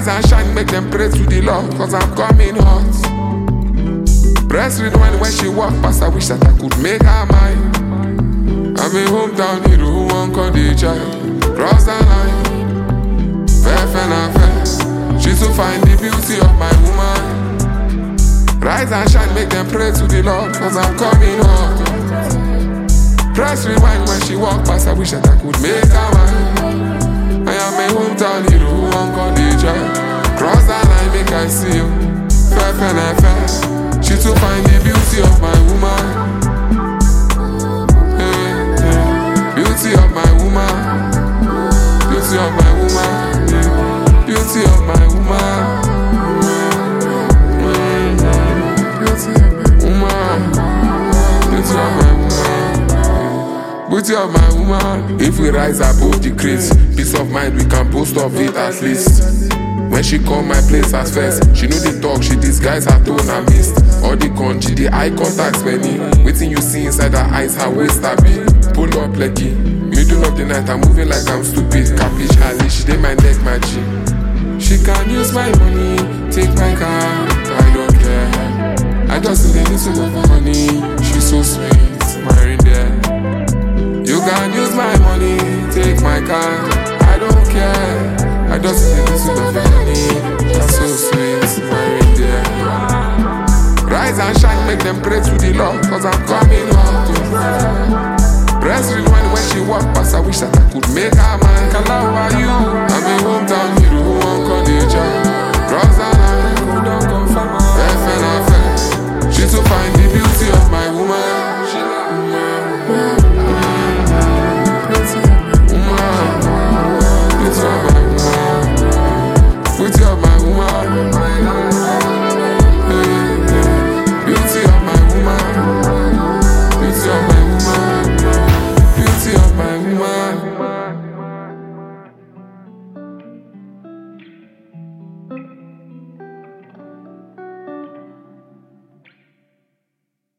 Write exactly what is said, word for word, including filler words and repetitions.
Rise and shine, make them pray to the Lord, cause I'm coming hot. Press rewind when she walk past, I wish that I could make her mine. I'm a hometown hero who won't call the child. Cross the line, fair, fair, and fair. She's to find the beauty of my woman. Rise and shine, make them pray to the Lord, cause I'm coming home. Press rewind when she walk past, I wish that I could make her mine. I am a hometown hero who won't call the child. Cross the line, make I see you. Fair, fair, and fair. She's to find the beauty of my woman. Beauty of my woman, beauty of my woman, beauty of my woman, beauty of my woman, beauty of my woman, beauty of my woman. If we rise above the craze, peace of mind we can boast of it at least. When she come my place as first, she know the talk, she disguise her tone and mist. All the country, the eye contact's many. Waiting you see inside her eyes, her waist a bit. Pull up leggy, middle of the night, I'm moving like I'm stupid. Capiche Ali, she did my neck, my G. She can use my money, take my car, I don't care. I just need a little of her money, she's so sweet, my reindeer. You can use my money, take my car, I don't care. I just need a little of your money, you're so sweet, my reindeer. Rise and shine, make them pray to the Lord, cause I'm coming home. Press rewind when she walk past, I wish that I could make her mine. Kala, who are you? I'm a hometown hero who won't call the child. Cross the line.